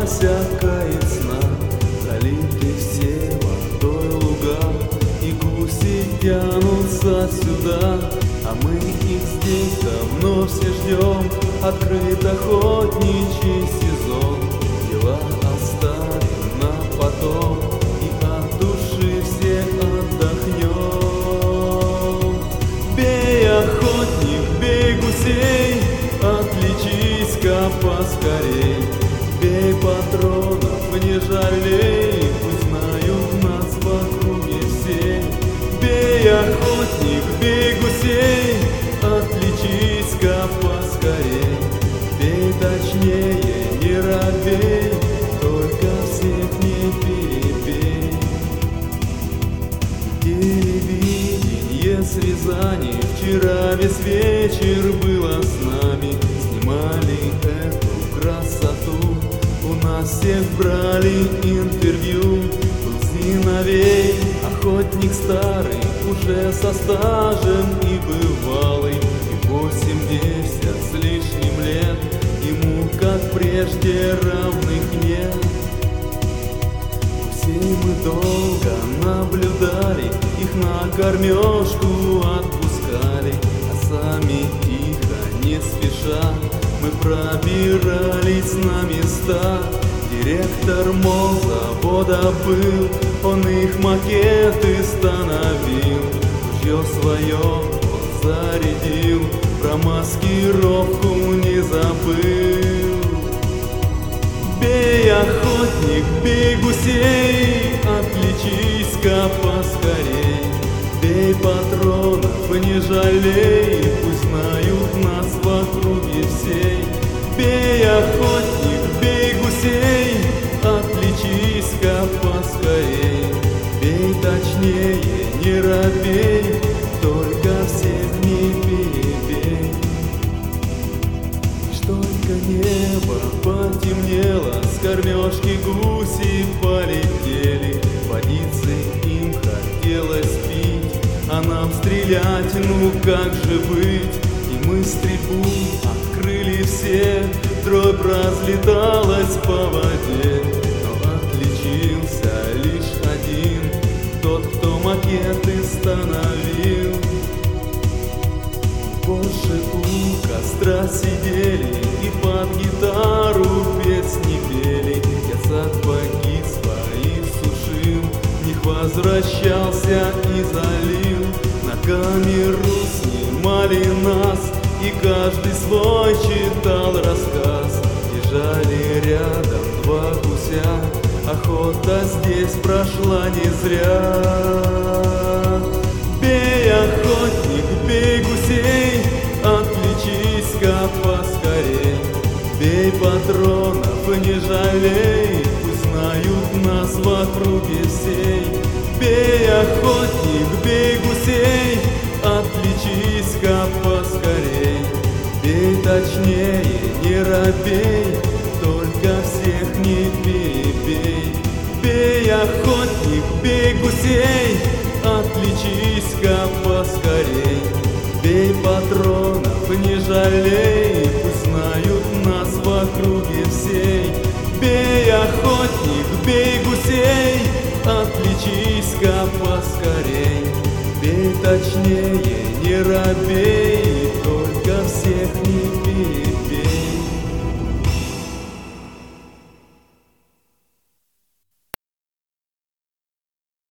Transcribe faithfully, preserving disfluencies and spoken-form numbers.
всякая сна, залиты все водой луга, и гуси тянутся сюда, а мы их здесь давно все ждем. Открыт охотничий сезон, дела оставим на потом, и от души все отдохнем. Бей, охотник, бей гусей, отличись-ка поскорей. Бей патронов, не жалей, пусть знают нас в округе все. Бей, охотник, бей гусей, отличись-ка поскорей. Бей точнее, не робей, только всех не перебей. Телевидение с Рязани вчера весь вечер было с нами. Снимали эту красоту, у нас всех брали интервью. Был Зиновей, охотник старый, уже со стажем и бывалый, и восемьдесят с лишним лет, ему, как прежде, равных нет. Гусей мы долго наблюдали, их на кормежку отпускали, а сами тихо, не спеша, мы пробирались на места. Директор молзавода был, он их макеты становил, ружье свое он зарядил, про маскировку не забыл. Бей, охотник, бей гусей, отличись-ка поскорей. Бей патронов, не жалей, пусть знают нас в округе всей. Бей, охотник, бей гусей, отличись-ка поскорей. Бей точнее, не робей, только всех не перебей. Лишь только небо потемнело, с кормежки гуси полетели. Водицы им хотелось пить, а нам стрелять, ну как же быть? И мы стрельбу открыли все, дробь разлеталась по воде. Но отличился лишь один, тот, кто макеты становил. Больше у костра сидели и под гитару песни пели. Я сапоги свои сушил, в них возвращался и залил. На камеру снимали нас, и каждый свой читал рассказ. Лежали рядом два гуся, охота здесь прошла не зря. Бей, охотник, бей гусей, отличись-ка поскорей. Бей патронов, не жалей, пусть знают нас в округе всей. Бей, охотник, бей гусей, отличись-ка поскорей. Бей точнее, не робей, только всех не перебей. Бей, охотник, бей гусей, отличись-ка поскорей. Бей патронов, не жалей, пусть знают нас в округе всей. Бей, охотник, бей гусей, отличись-ка поскорей. Бей точнее, не робей,